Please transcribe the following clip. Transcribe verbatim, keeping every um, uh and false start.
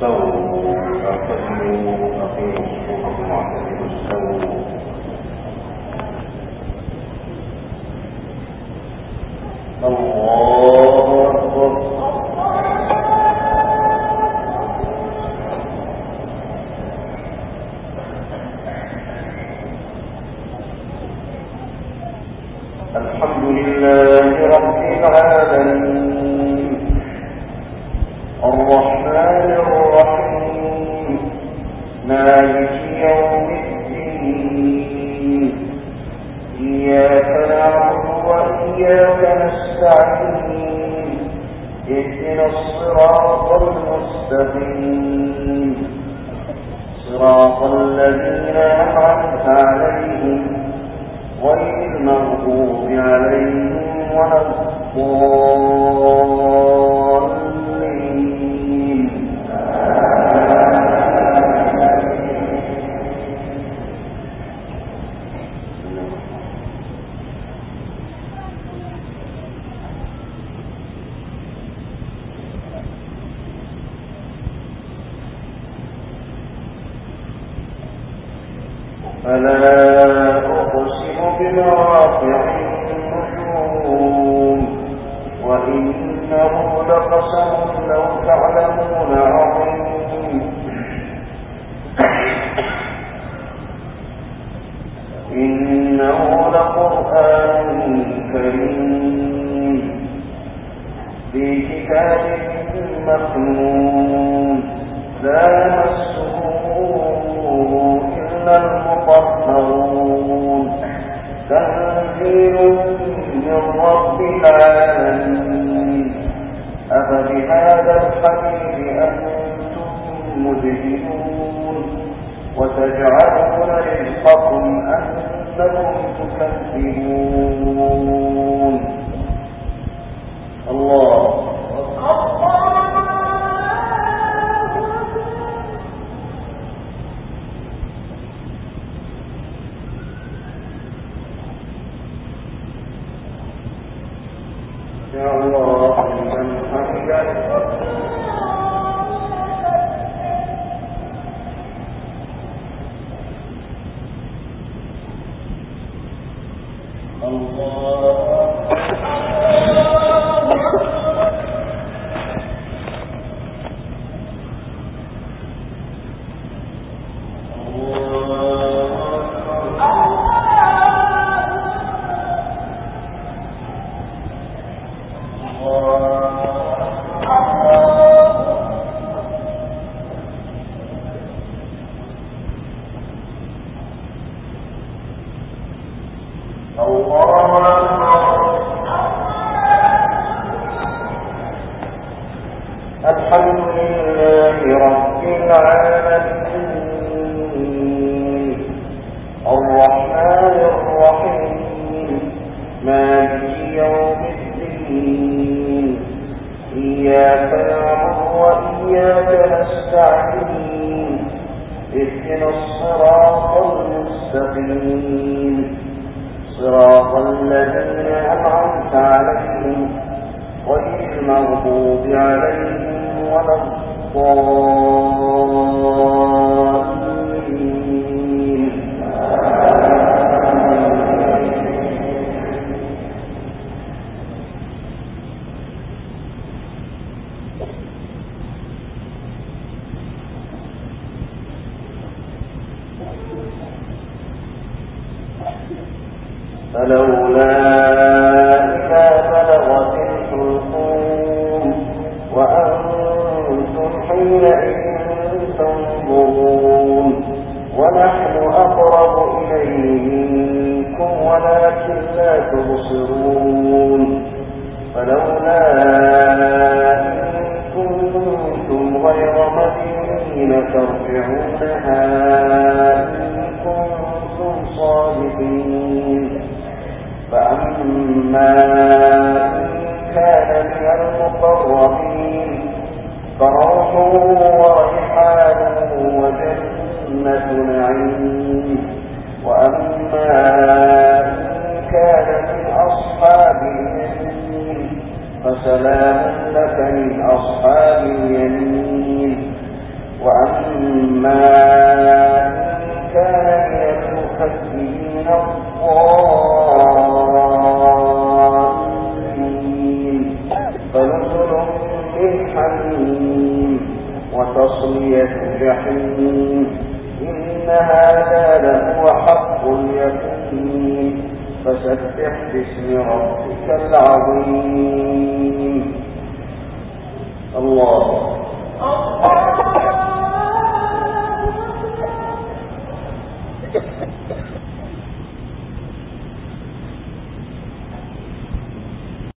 استووا اعتدلوا أقيموا صفوفكم واعتدلوا استووا. الله أكبر. الحمد لله رب العالمين الرحمن الرحيم مالك يوم الدين إياك نعبد وإياك نستعين اهدنا الصراط المستقيم صراط الذين أنعمت عليهم غير المغضوب عليهم ولا الضالين. فلا أقسم بمواقع النجوم وإنه لقسم لو تعلمون عظيم إنه لقرآن كريم في كتاب مكنون لا يمسه إلا المطهرون تنزيل من رب العالمين أفبهذا الحديث أنتم مدهنون وتجعلون رزقكم أنكم تكذبون. الله يا الله لمن حمده. الحمد لله رب العالمين الرحمن الرحيم مالك يوم الدين إياك نعبد وإياك نستعين اهدنا الصراط المستقيم صراط الذين أنعمت عليهم غير المغضوب عليهم ولا الضالين. فلولا إذا بلغت الحلقوم وأنتم حينئذ تنظرون ونحن أقرب إليه منكم ولكن لا تبصرون فلولا إن كنتم غير مدينين ترجعونها إن كنتم صادقين فأما إن كان من المقربين فروح وريحان وجنة نعيم وأما إن كان من أصحاب اليمين فسلام لك من أصحاب اليمين وتصلية جحيم إن هذا لهو حق اليقين فسبح باسم ربك العظيم. الله